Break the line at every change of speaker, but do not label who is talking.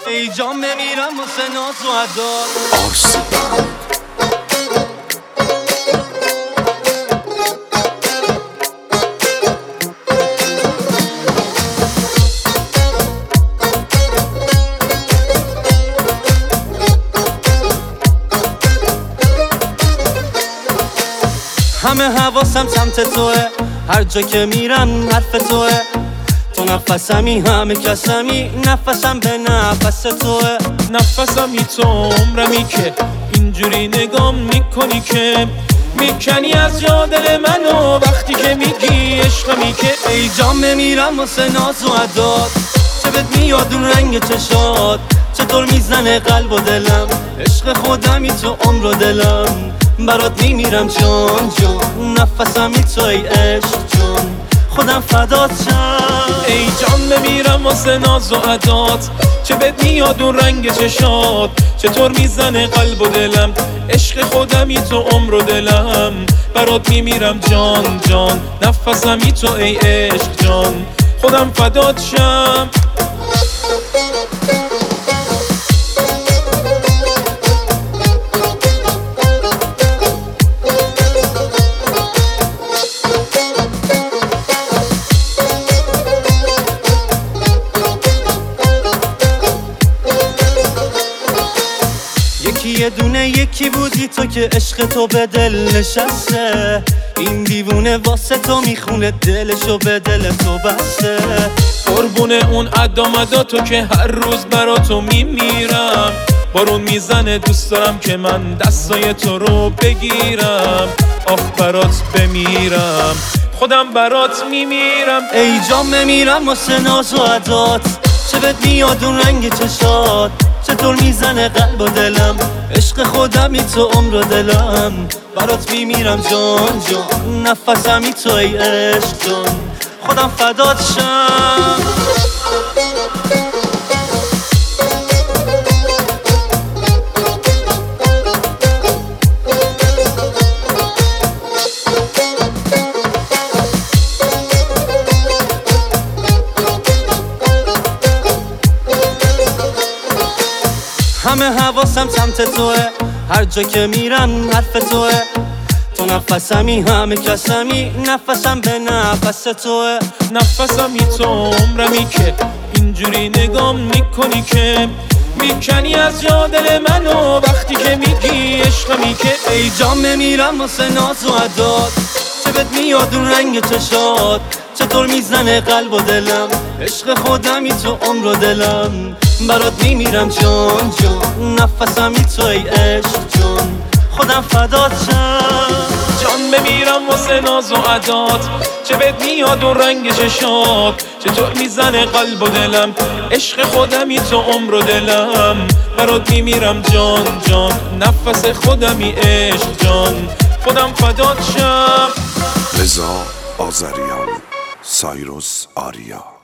ای جان بمیرم واسه ناز و عداد.
آرسلان
همه حواسم سمت توه، هر جا که میرم حرف توه. تو نفسمی همه کسمی، نفسم به نفس توه.
نفسمی تو عمرمی که اینجوری نگام میکنی که میکنی از جا دل منو وقتی که میگی عشقمی که
ای جان بمیرم واسه ناز و عداد. چه بهت میاد اون رنگ چشات، چطور میزنه قلب و دلم. عشق خودمی تو عمر و دلم، برات میمیرم جان جان. نفسمی تو ای عشق جان، خودم فدات شم.
ای جان بمیرم واسه ناز و عدات. چه بهت میاد اون رنگ چشات، چطور میزنه قلب و دلم. عشق خودمی تو عمر و دلم، برات میمیرم جان جان. نفسمی تو ای عشق جان، خودم فدات شم.
یه دونه یکی بودی تو که عشق تو به دل نشسته. این دیوونه واسه تو میخونه دلشو به دل تو بسته.
قربون اون عدامدا تو که هر روز برا تو میمیرم. بارون میزنه دوست دارم که من دستای تو رو بگیرم. آخ برات بمیرم، خودم برات میمیرم.
ای جان بمیرم واسه ناز و عدات. چه بهت میاد اون رنگ چشات، چطور میزنه قلب و دلم. عشق خودمی تو عمر و دلم، برات میمیرم جان جان. نفسمی تو ای عشق جان، خودم فدات شم. همه حواسم سمت توه، هر جا که میرم حرف توه. تو نفسمی همه کسمی، نفسم به نفس توه.
نفسمی تو عمرمی که اینجوری نگام میکنی که میکنی از جا دل منو وقتی که میگی عشقمی که
ای جان بمیرم واسه ناز و عداد. چه بهت میاد اون رنگ چشات، چطور میزنه قلب و دلم. عشق خودمی تو عمر و دلم، برات میمیرم جان جان. نفسمی تو ای عشق جان، خودم فدات شم.
جان بمیرم واسه ناز و عدات. چه بهت میاد اون رنگ چشات، چطور میزنه قلب و دلم. عشق خودمی تو عمر و دلم، برات میمیرم جان جان. نفس خودمی عشق جان، خودم فدات شم.
رضا آذریان، سایروس آریا.